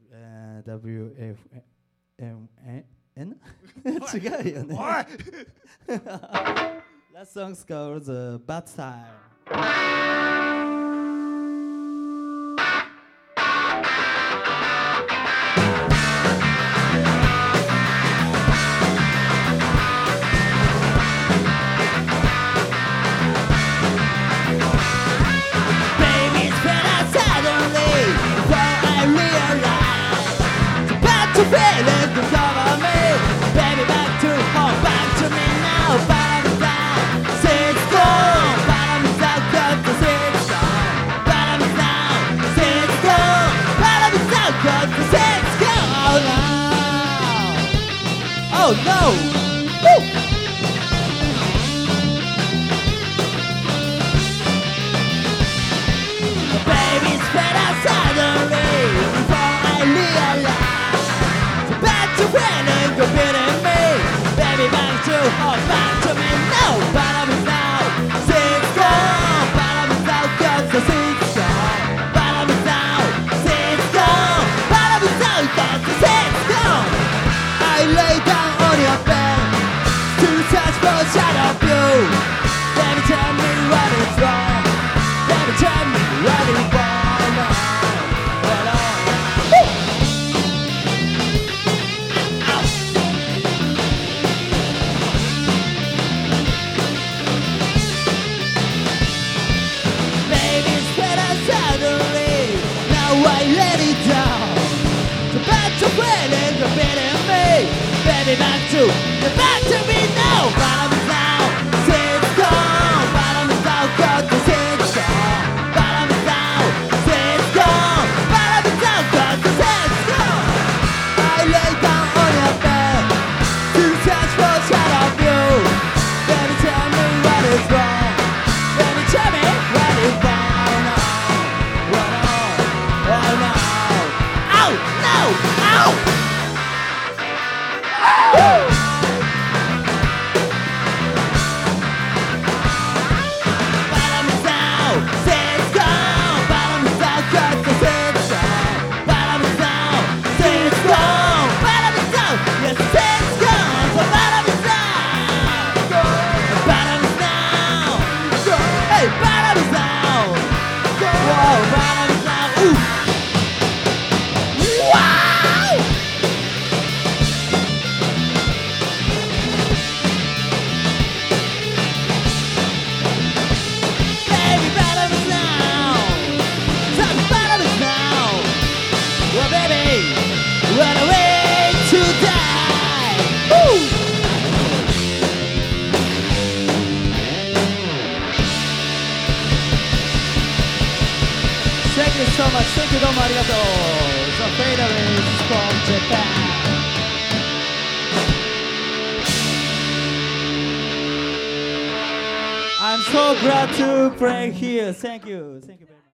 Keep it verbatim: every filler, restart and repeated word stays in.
えー ダブリューエフエムエヌ 違うよね。 おい That song's called The Bad Time. Baby, it's been out suddenly before I realize the bad feeling to cover me. Baby, back to home, back to me now. Bottom down, sit gone. Bottom down, cut the sit gone. Bottom down, sit gone. Bottom down, cut the sit gone. Oh no! Woo! Baby's been outside the rain before I realize the bad to feeling you're beating me. Baby, back to home, back to me now. Bottom is down, six gone. Bottom is down, cause the six gone. Bottom is down, six gone. Bottom is down, cause the six gone. I lay down on your bed to touch for a shadow of you. Baby, tell me what is wrong. Baby, tell me what is wrong. What on? Woo! Ow. Baby, it's better suddenly. Now I let it down. The back to feeling you're beating me. Baby, back to, you're back to me now. Bottom is down, sit down. Bottom is down, cut the sit down. Bottom is down, sit down. Bottom is down, cut the sit down. I lay down on your bed to search for a shot of you. Baby, tell me what is wrong. Baby, tell me what is wrong. What on? What on? Ow! No! Ow! Woo! Bottom is down, sit down. Bottom is down, cut the sit down. Bottom is down, sit down. Bottom is down, yes, sit down. So bottom is down. Bottom is down. Hey, bottom is down. Whoa, bottom is down. Ooh. Wow! Baby, bottom is down. Talk bottom is down. Well, baby, what a way to die. Woo! Thank you so much. Thank you どうもありがとう。The Fadeaways from Japan. I'm so glad to play here. Thank you. Thank you.